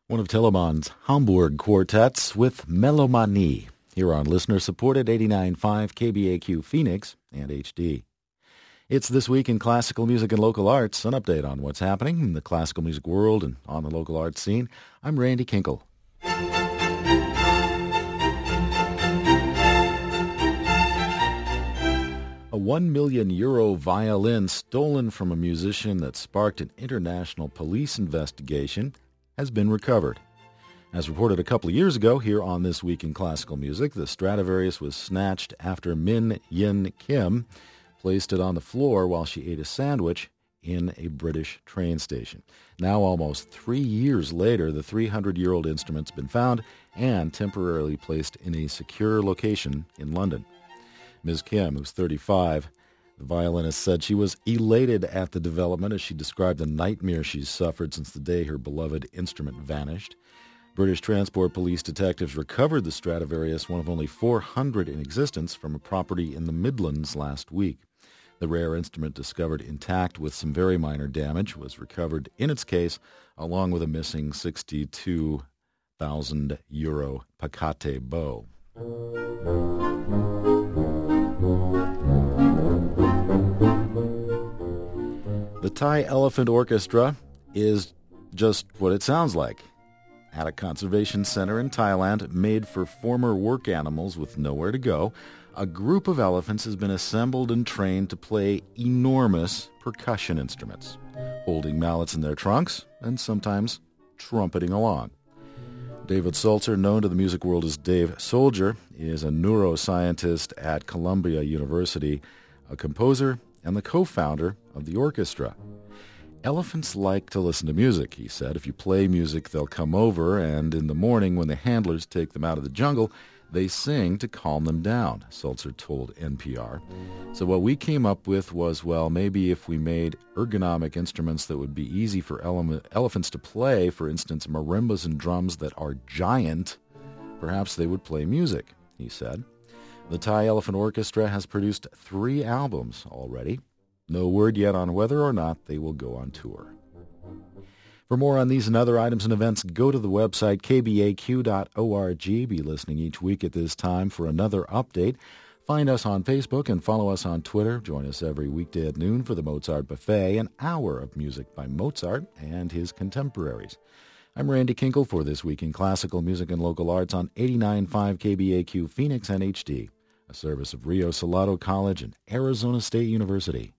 One of Telemann's Hamburg quartets with Melomanie, here on listener-supported 89.5 KBAQ Phoenix and HD. It's This Week in Classical Music and Local Arts, an update on what's happening in the classical music world and on the local arts scene. I'm Randy Kinkle. A €1 million violin stolen from a musician that sparked an international police investigation has been recovered. As reported a couple of years ago here on This Week in Classical Music, the Stradivarius was snatched after Min Yin Kim placed it on the floor while she ate a sandwich in a British train station. Now, almost 3 years later, the 300-year-old instrument's been found and temporarily placed in a secure location in London. Ms. Kim, who's 35, the violinist said she was elated at the development as she described the nightmare she's suffered since the day her beloved instrument vanished. British Transport Police detectives recovered the Stradivarius, one of only 400 in existence, from a property in the Midlands last week. The rare instrument, discovered intact with some very minor damage, was recovered in its case, along with a missing €62,000 Pacate bow. The Thai Elephant Orchestra is just what it sounds like. At a conservation center in Thailand, made for former work animals with nowhere to go, a group of elephants has been assembled and trained to play enormous percussion instruments, holding mallets in their trunks and sometimes trumpeting along. David Sulzer, known to the music world as Dave Soldier, is a neuroscientist at Columbia University, a composer, and the co-founder of the orchestra. Elephants like to listen to music, he said. If you play music, they'll come over, and in the morning when the handlers take them out of the jungle, they sing to calm them down, Sulzer told NPR. So what we came up with was, well, maybe if we made ergonomic instruments that would be easy for elephants to play, for instance, marimbas and drums that are giant, perhaps they would play music, he said. The Thai Elephant Orchestra has produced 3 albums already. No word yet on whether or not they will go on tour. For more on these and other items and events, go to the website kbaq.org. Be listening each week at this time for another update. Find us on Facebook and follow us on Twitter. Join us every weekday at noon for the Mozart Buffet, an hour of music by Mozart and his contemporaries. I'm Randy Kinkle for This Week in Classical Music and Local Arts on 89.5 KBAQ Phoenix and HD, a service of Rio Salado College and Arizona State University.